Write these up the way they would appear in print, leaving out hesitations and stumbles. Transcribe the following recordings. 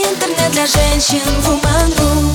Интернет для женщин. Woman.ru.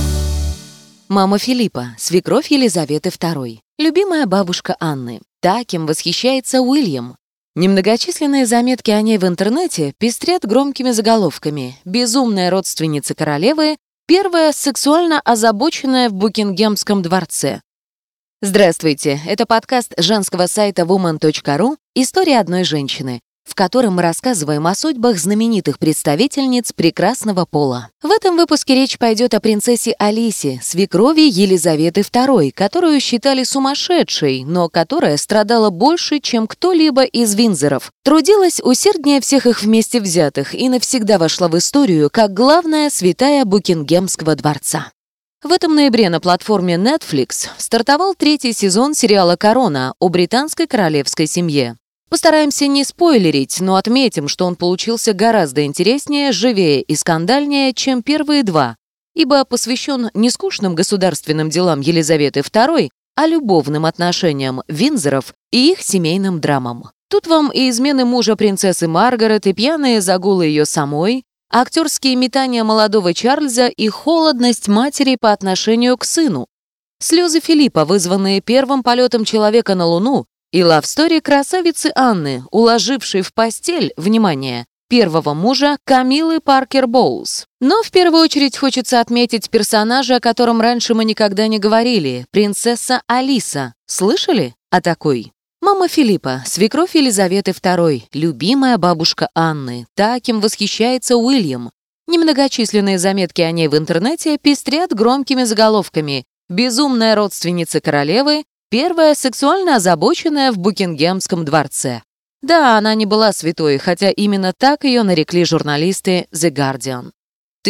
Мама Филиппа, свекровь Елизаветы II, любимая бабушка Анны. Та, кем восхищается Уильям. Немногочисленные заметки о ней в интернете пестрят громкими заголовками: «Безумная родственница королевы», «Первая сексуально озабоченная в Букингемском дворце». Здравствуйте, это подкаст женского сайта woman.ru «История одной женщины», в котором мы рассказываем о судьбах знаменитых представительниц прекрасного пола. В этом выпуске речь пойдет о принцессе Алисе, свекрови Елизаветы II, которую считали сумасшедшей, но которая страдала больше, чем кто-либо из Виндзоров. Трудилась усерднее всех их вместе взятых и навсегда вошла в историю как главная святая Букингемского дворца. В этом ноябре на платформе Netflix стартовал 3-й сезон сериала «Корона» о британской королевской семье. Постараемся не спойлерить, но отметим, что он получился гораздо интереснее, живее и скандальнее, чем первые два, ибо посвящен не скучным государственным делам Елизаветы II, а любовным отношениям Виндзоров и их семейным драмам. Тут вам и измены мужа принцессы Маргарет, и пьяные загулы ее самой, актерские метания молодого Чарльза и холодность матери по отношению к сыну, слезы Филиппа, вызванные первым полетом человека на Луну, и лавстори красавицы Анны, уложившей в постель, внимание, первого мужа Камилы Паркер Боулс. Но в первую очередь хочется отметить персонажа, о котором раньше мы никогда не говорили, принцесса Алиса. Слышали о такой? Мама Филиппа, свекровь Елизаветы II, любимая бабушка Анны, та, кем восхищается Уильям. Немногочисленные заметки о ней в интернете пестрят громкими заголовками: «Безумная родственница королевы», «Первая сексуально озабоченная в Букингемском дворце». Да, она не была святой, хотя именно так ее нарекли журналисты The Guardian. В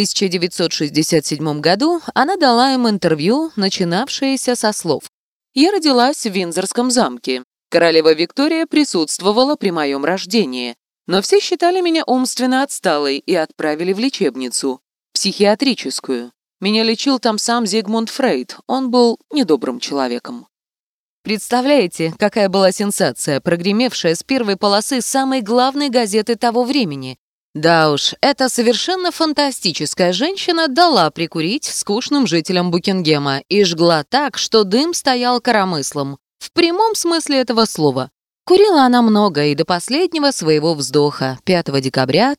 1967 году она дала им интервью, начинавшееся со слов: «Я родилась в Виндзорском замке. Королева Виктория присутствовала при моем рождении, но все считали меня умственно отсталой и отправили в лечебницу, психиатрическую. Меня лечил там сам Зигмунд Фрейд, он был недобрым человеком». Представляете, какая была сенсация, прогремевшая с первой полосы самой главной газеты того времени? Да уж, эта совершенно фантастическая женщина дала прикурить скучным жителям Букингема и жгла так, что дым стоял коромыслом. В прямом смысле этого слова. Курила она много и до последнего своего вздоха, 5 декабря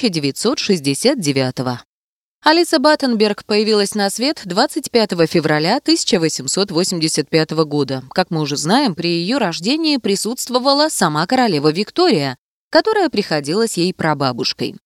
1969. Алиса Баттенберг появилась на свет 25 февраля 1885 года. Как мы уже знаем, при ее рождении присутствовала сама королева Виктория, которая приходилась ей прабабушкой.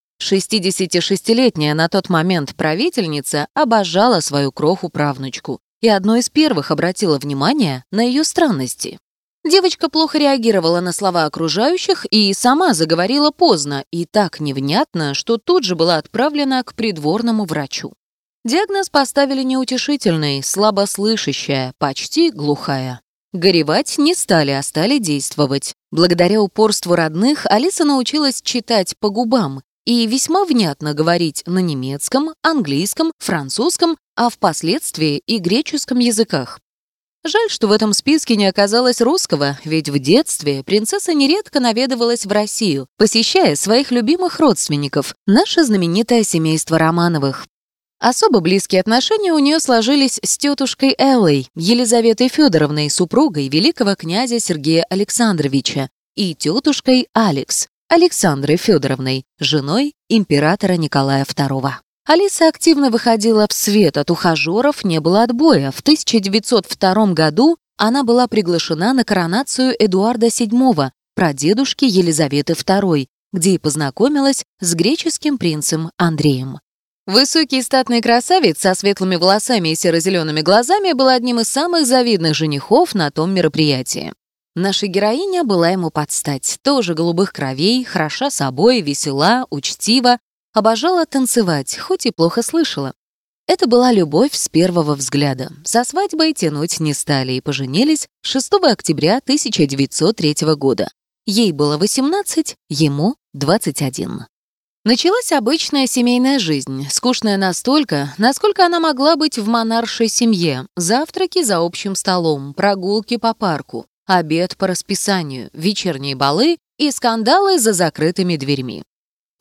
66-летняя на тот момент правительница обожала свою кроху-правнучку и одной из первых обратила внимание на ее странности. Девочка плохо реагировала на слова окружающих и сама заговорила поздно и так невнятно, что тут же была отправлена к придворному врачу. Диагноз поставили неутешительный: слабослышащая, почти глухая. Горевать не стали, а стали действовать. Благодаря упорству родных Алиса научилась читать по губам и весьма внятно говорить на немецком, английском, французском, а впоследствии и греческом языках. Жаль, что в этом списке не оказалось русского, ведь в детстве принцесса нередко наведывалась в Россию, посещая своих любимых родственников, наше знаменитое семейство Романовых. Особо близкие отношения у нее сложились с тетушкой Эллой, Елизаветой Федоровной, супругой великого князя Сергея Александровича, и тетушкой Алекс, Александрой Федоровной, женой императора Николая II. Алиса активно выходила в свет, от ухажеров не было отбоя. В 1902 году она была приглашена на коронацию Эдуарда VII, прадедушки Елизаветы II, где и познакомилась с греческим принцем Андреем. Высокий статный красавец со светлыми волосами и серо-зелеными глазами был одним из самых завидных женихов на том мероприятии. Наша героиня была ему под стать, тоже голубых кровей, хороша собой, весела, учтива, обожала танцевать, хоть и плохо слышала. Это была любовь с первого взгляда. Со свадьбой тянуть не стали и поженились 6 октября 1903 года. Ей было 18, ему 21. Началась обычная семейная жизнь, скучная настолько, насколько она могла быть в монаршей семье. Завтраки за общим столом, прогулки по парку, обед по расписанию, вечерние балы и скандалы за закрытыми дверьми.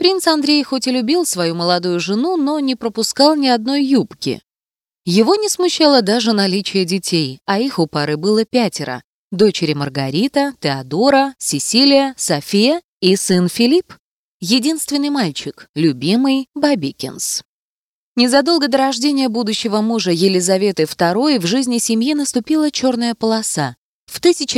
Принц Андрей хоть и любил свою молодую жену, но не пропускал ни одной юбки. Его не смущало даже наличие детей, а их у пары было 5: дочери Маргарита, Теодора, Сесилия, София и сын Филипп. Единственный мальчик, любимый Бабикинс. Незадолго до рождения будущего мужа Елизаветы II в жизни семьи наступила черная полоса. В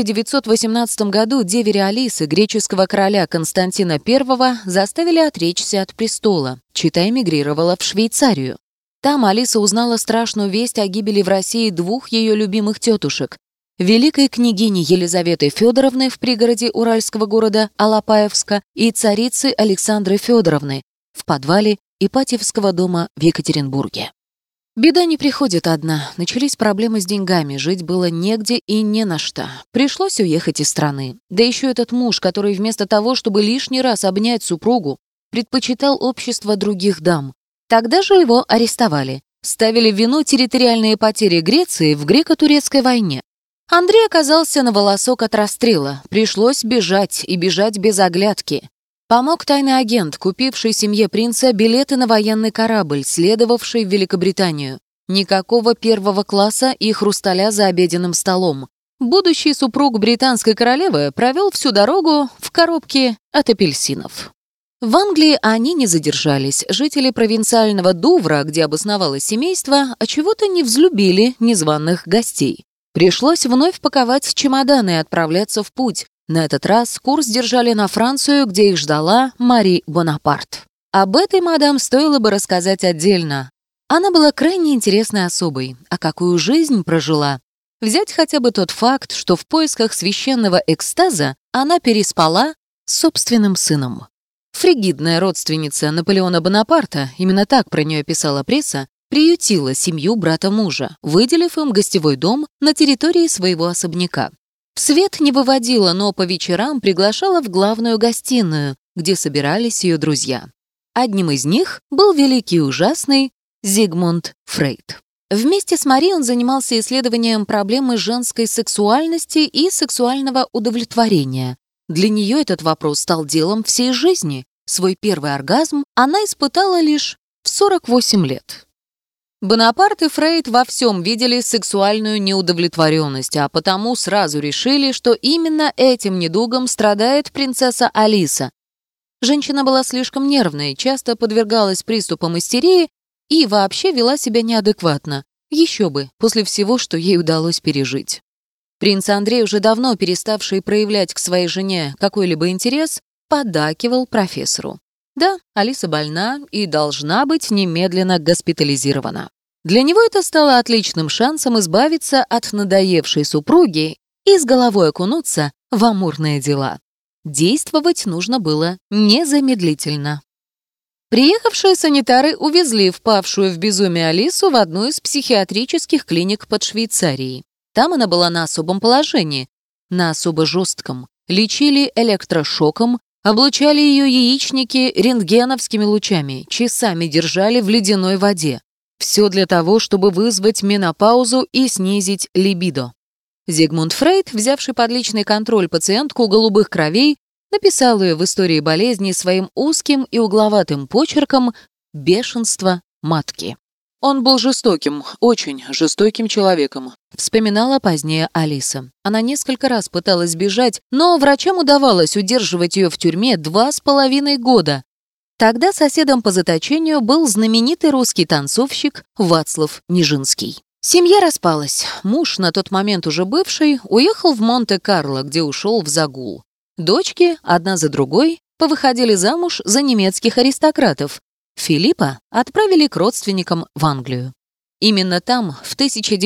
1918 году деверя Алисы, греческого короля Константина I, заставили отречься от престола. Чита эмигрировала в Швейцарию. Там Алиса узнала страшную весть о гибели в России 2 ее любимых тетушек: великой княгини Елизаветы Федоровны в пригороде уральского города Алапаевска и царицы Александры Федоровны в подвале Ипатьевского дома в Екатеринбурге. Беда не приходит одна. Начались проблемы с деньгами, жить было негде и не на что. Пришлось уехать из страны. Да еще этот муж, который вместо того, чтобы лишний раз обнять супругу, предпочитал общество других дам. Тогда же его арестовали. Ставили в вину территориальные потери Греции в греко-турецкой войне. Андрей оказался на волосок от расстрела. Пришлось бежать, и бежать без оглядки. Помог тайный агент, купивший семье принца билеты на военный корабль, следовавший в Великобританию. Никакого 1 класса и хрусталя за обеденным столом. Будущий супруг британской королевы провел всю дорогу в коробке от апельсинов. В Англии они не задержались. Жители провинциального Дувра, где обосновалось семейство, отчего-то не взлюбили незваных гостей. Пришлось вновь паковать чемоданы и отправляться в путь. На этот раз курс держали на Францию, где их ждала Мари Бонапарт. Об этой мадам стоило бы рассказать отдельно. Она была крайне интересной особой, а какую жизнь прожила. Взять хотя бы тот факт, что в поисках священного экстаза она переспала с собственным сыном. Фригидная родственница Наполеона Бонапарта, именно так про нее писала пресса, приютила семью брата мужа, выделив им гостевой дом на территории своего особняка. В свет не выводила, но по вечерам приглашала в главную гостиную, где собирались ее друзья. Одним из них был великий и ужасный Зигмунд Фрейд. Вместе с Мари он занимался исследованием проблемы женской сексуальности и сексуального удовлетворения. Для нее этот вопрос стал делом всей жизни. Свой первый оргазм она испытала лишь в 48 лет. Бонапарт и Фрейд во всем видели сексуальную неудовлетворенность, а потому сразу решили, что именно этим недугом страдает принцесса Алиса. Женщина была слишком нервной, часто подвергалась приступам истерии и вообще вела себя неадекватно. Еще бы, после всего, что ей удалось пережить. Принц Андрей, уже давно переставший проявлять к своей жене какой-либо интерес, поддакивал профессору. Да, Алиса больна и должна быть немедленно госпитализирована. Для него это стало отличным шансом избавиться от надоевшей супруги и с головой окунуться в амурные дела. Действовать нужно было незамедлительно. Приехавшие санитары увезли впавшую в безумие Алису в одну из психиатрических клиник под Швейцарией. Там она была на особом положении, на особо жестком. Лечили электрошоком, облучали ее яичники рентгеновскими лучами, часами держали в ледяной воде. Все для того, чтобы вызвать менопаузу и снизить либидо. Зигмунд Фрейд, взявший под личный контроль пациентку голубых кровей, написал ее в истории болезни своим узким и угловатым почерком «Бешенство матки». Он был жестоким, очень жестоким человеком, вспоминала позднее Алиса. Она несколько раз пыталась бежать, но врачам удавалось удерживать ее в тюрьме 2,5 года. Тогда соседом по заточению был знаменитый русский танцовщик Вацлав Нижинский. Семья распалась. Муж, на тот момент уже бывший, уехал в Монте-Карло, где ушел в загул. Дочки, одна за другой, повыходили замуж за немецких аристократов. Филиппа отправили к родственникам в Англию. Именно там, в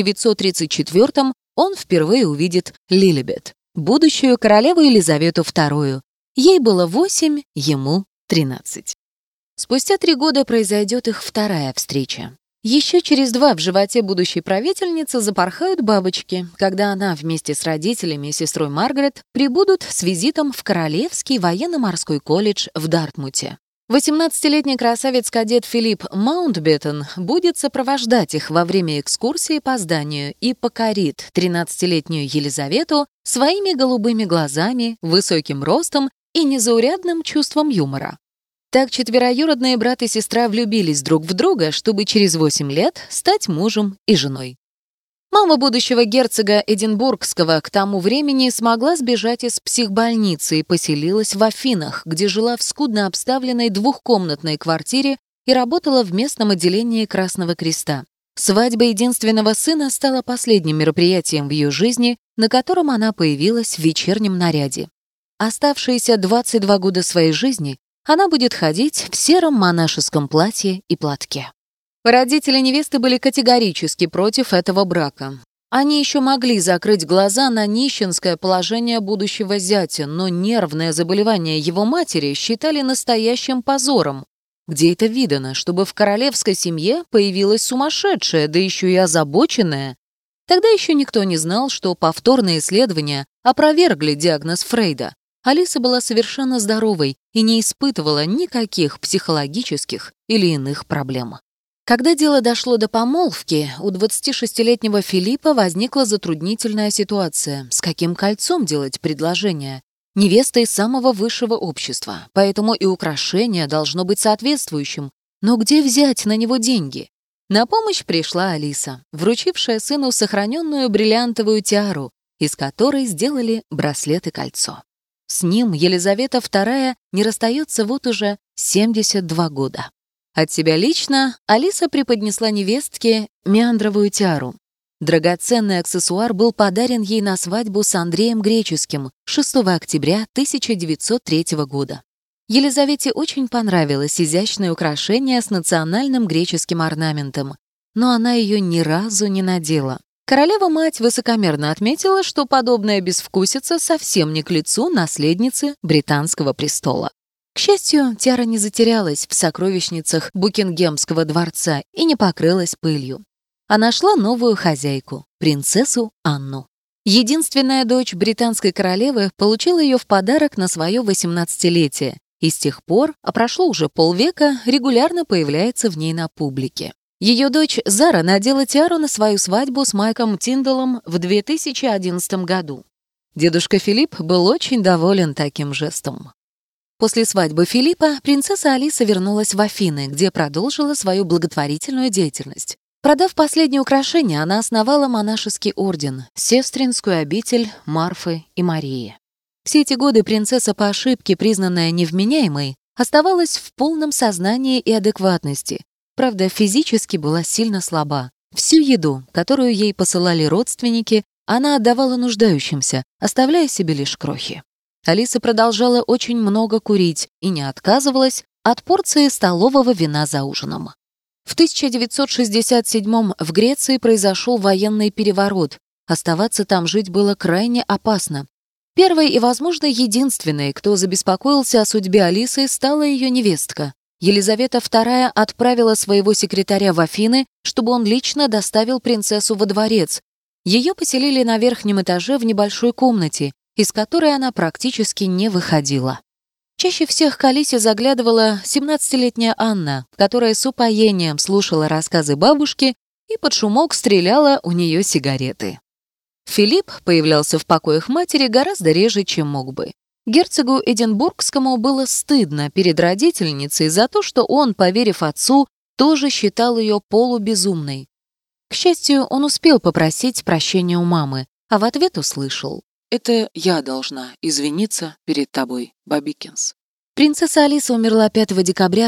1934-м, он впервые увидит Лилибет, будущую королеву Елизавету II. Ей было 8, ему 13. Спустя 3 года произойдет их вторая встреча. Еще через 2 в животе будущей правительницы запорхают бабочки, когда она вместе с родителями и сестрой Маргарет прибудут с визитом в Королевский военно-морской колледж в Дартмуте. 18-летний красавец-кадет Филипп Маунтбеттен будет сопровождать их во время экскурсии по зданию и покорит 13-летнюю Елизавету своими голубыми глазами, высоким ростом и незаурядным чувством юмора. Так четвероюродные брат и сестра влюбились друг в друга, чтобы через 8 лет стать мужем и женой. Мама будущего герцога Эдинбургского к тому времени смогла сбежать из психбольницы и поселилась в Афинах, где жила в скудно обставленной двухкомнатной квартире и работала в местном отделении Красного Креста. Свадьба единственного сына стала последним мероприятием в ее жизни, на котором она появилась в вечернем наряде. Оставшиеся 22 года своей жизни она будет ходить в сером монашеском платье и платке. Родители невесты были категорически против этого брака. Они еще могли закрыть глаза на нищенское положение будущего зятя, но нервное заболевание его матери считали настоящим позором. Где это видано, чтобы в королевской семье появилась сумасшедшая, да еще и озабоченная? Тогда еще никто не знал, что повторные исследования опровергли диагноз Фрейда. Алиса была совершенно здоровой и не испытывала никаких психологических или иных проблем. Когда дело дошло до помолвки, у 26-летнего Филиппа возникла затруднительная ситуация. С каким кольцом делать предложение? Невеста из самого высшего общества, поэтому и украшение должно быть соответствующим. Но где взять на него деньги? На помощь пришла Алиса, вручившая сыну сохраненную бриллиантовую тиару, из которой сделали браслет и кольцо. С ним Елизавета II не расстается вот уже 72 года. От себя лично Алиса преподнесла невестке меандровую тиару. Драгоценный аксессуар был подарен ей на свадьбу с Андреем Греческим 6 октября 1903 года. Елизавете очень понравилось изящное украшение с национальным греческим орнаментом, но она ее ни разу не надела. Королева-мать высокомерно отметила, что подобная безвкусица совсем не к лицу наследницы британского престола. К счастью, тиара не затерялась в сокровищницах Букингемского дворца и не покрылась пылью. А нашла новую хозяйку, принцессу Анну. Единственная дочь британской королевы получила ее в подарок на свое 18-летие, и с тех пор, а прошло уже полвека, регулярно появляется в ней на публике. Ее дочь Зара надела тиару на свою свадьбу с Майком Тиндалом в 2011 году. Дедушка Филипп был очень доволен таким жестом. После свадьбы Филиппа принцесса Алиса вернулась в Афины, где продолжила свою благотворительную деятельность. Продав последнее украшение, она основала монашеский орден, сестринскую обитель Марфы и Марии. Все эти годы принцесса по ошибке, признанная невменяемой, оставалась в полном сознании и адекватности. Правда, физически была сильно слаба. Всю еду, которую ей посылали родственники, она отдавала нуждающимся, оставляя себе лишь крохи. Алиса продолжала очень много курить и не отказывалась от порции столового вина за ужином. В 1967 в Греции произошел военный переворот. Оставаться там жить было крайне опасно. Первой и, возможно, единственной, кто забеспокоился о судьбе Алисы, стала ее невестка. Елизавета II отправила своего секретаря в Афины, чтобы он лично доставил принцессу во дворец. Ее поселили на верхнем этаже в небольшой комнате, из которой она практически не выходила. Чаще всех к Алисе заглядывала 17-летняя Анна, которая с упоением слушала рассказы бабушки и под шумок стреляла у нее сигареты. Филипп появлялся в покоях матери гораздо реже, чем мог бы. Герцогу Эдинбургскому было стыдно перед родительницей за то, что он, поверив отцу, тоже считал ее полубезумной. К счастью, он успел попросить прощения у мамы, а в ответ услышал: «Это я должна извиниться перед тобой, Бабикинс». Принцесса Алиса умерла 5 декабря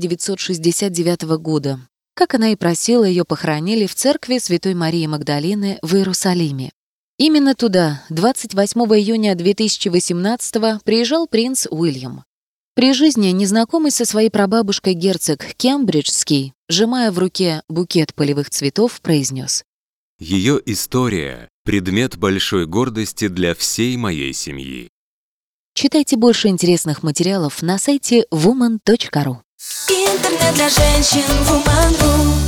1969 года. Как она и просила, ее похоронили в церкви Святой Марии Магдалины в Иерусалиме. Именно туда 28 июня 2018 приезжал принц Уильям. При жизни незнакомый со своей прабабушкой герцог Кембриджский, сжимая в руке букет полевых цветов, произнес: «Ее история — предмет большой гордости для всей моей семьи». Читайте больше интересных материалов на сайте woman.ru. Интернет для женщин Woman.ru.